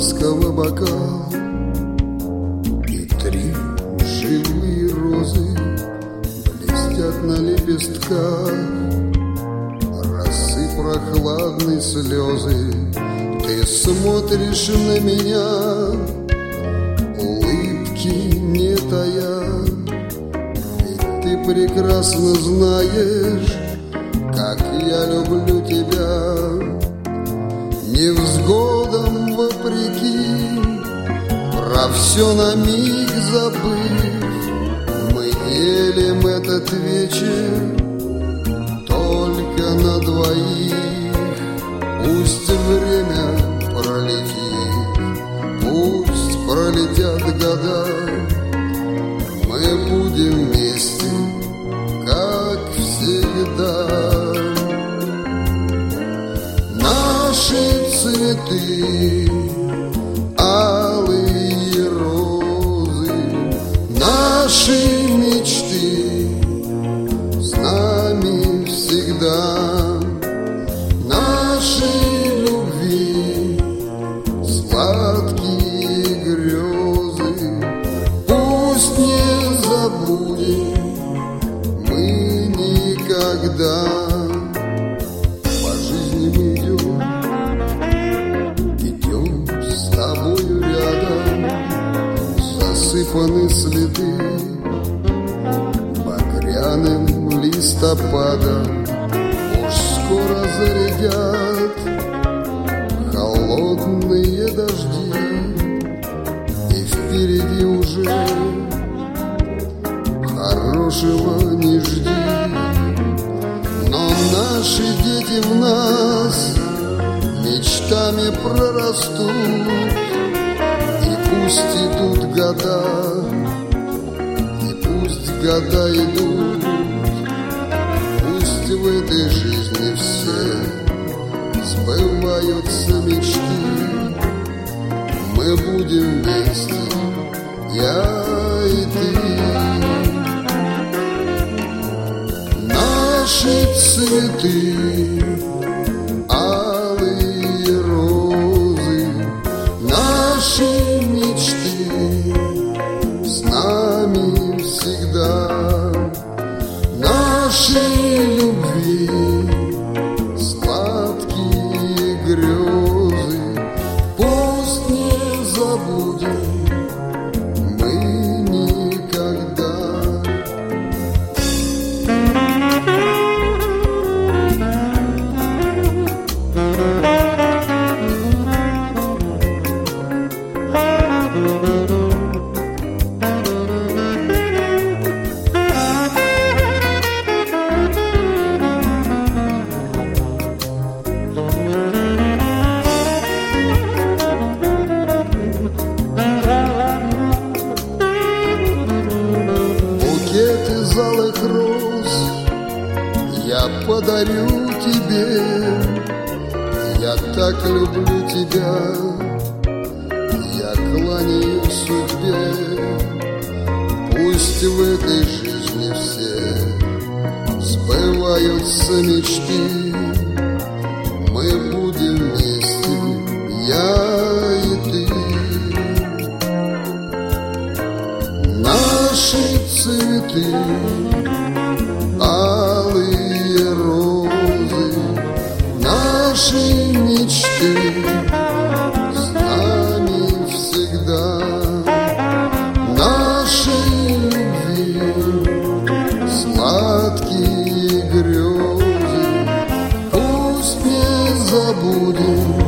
шампанского бокал и 3 живые розы блестят на лепестках. Росы прохладные слезы, ты смотришь на меня, улыбки не тая. Ведь ты прекрасно знаешь, как я люблю тебя. Невзгодам вопреки, про все на миг забыв, мы делим этот вечер только на двоих. Пусть время пролетит, пусть пролетят года, мы будем вместе, как всегда. Наши цветы, алые розы, наши мечты с нами всегда. Наши любви, сладкие грезы, пусть не забудем мы никогда. По жизни мы идем с тобою рядом, засыпаны следы багряным листопадом. Уж скоро зарядят холодные дожди, и впереди уже хорошего не жди. Но наши дети в нас мечтами прорастут, и пусть идут года, и пусть года идут, пусть в этой жизни все сбываются мечты. Мы будем вместе, я и ты. Наши цветы, алые розы, наши мечты с нами всегда. Наши любви, сладкие грезы, пусть не забудем мы никогда. Букет из алых роз я подарю тебе. Я так люблю тебя, я кланяюсь судьбе. Пусть в этой жизни все сбываются мечты. Мы будем вместе, я и ты. Наши цветы, алые розы, наши мечты с нами всегда. Наши любви, сладкие грезы, пусть не забудем